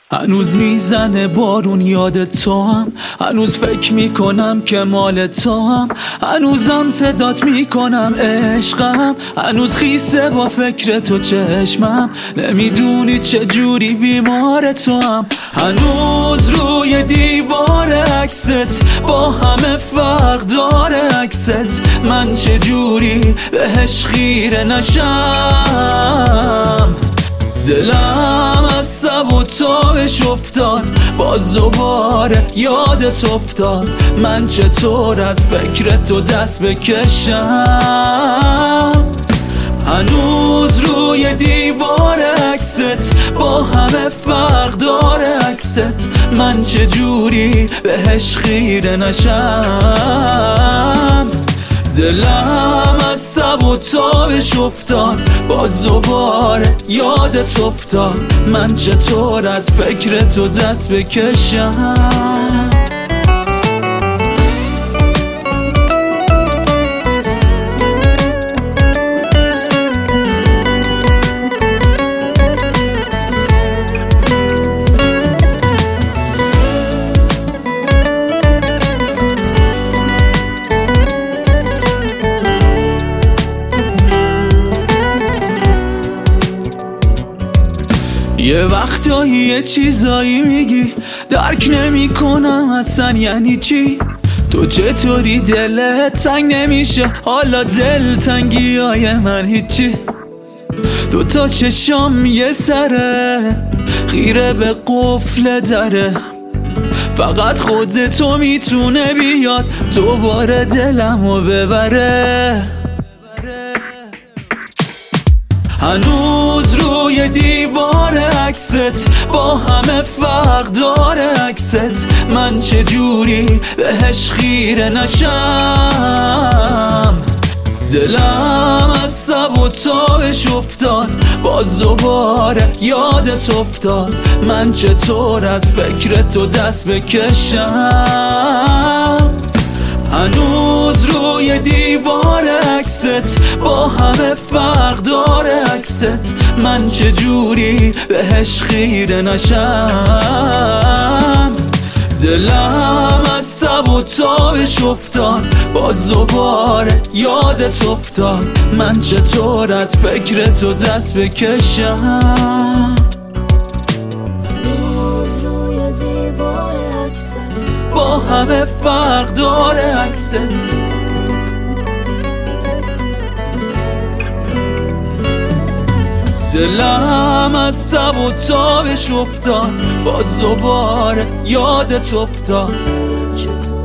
هنوز میزنه بارون یاد تو هم، هنوز فکر میکنم که مال تو هم، هنوزم صدات میکنم عشقم، هنوز خیسه با فکر تو چشمم، نمیدونی چجوری بیمار تو هم، هنوز روی دیوار عکست با همه فرق داره عکست، من چجوری بهش خیره نشم، دلم از سب و تابش افتاد، باز دوباره یادت افتاد، من چطور از فکر تو دست بکشم، هنوز روی دیوار عکست با همه فرق داره عکست، من چجوری بهش خیره نشم، دلم از سب و تابش افتاد، باز دوباره یادت افتاد، من چطور از فکر تو دست بکشم. یه وقتایی یه چیزایی میگی درک نمی کنم اصلا یعنی چی، تو چطوری دلت تنگ نمیشه، حالا دل تنگی های من هیچی، دو تا چشام یه سره خیره به قفل دره، فقط خود تو میتونه بیاد دوباره دلمو ببره، هنوز روی دیوار عکست با همه فرق داره عکست، من چجوری بهش خیره نشم، دلم از سب و تابش افتاد، باز دوباره یادت افتاد، من چطور از فکر تو دست بکشم، هنوز روی دیوار عکست با همه فرق داره عکست، من چجوری بهش خیره نشم، دلم از سب و تابش افتاد، باز دوباره یادت افتاد، من چطور از فکر تو دست بکشم، با همه فرق داره عکست، دلم از سب و تابش افتاد، باز دوباره یادت افتاد.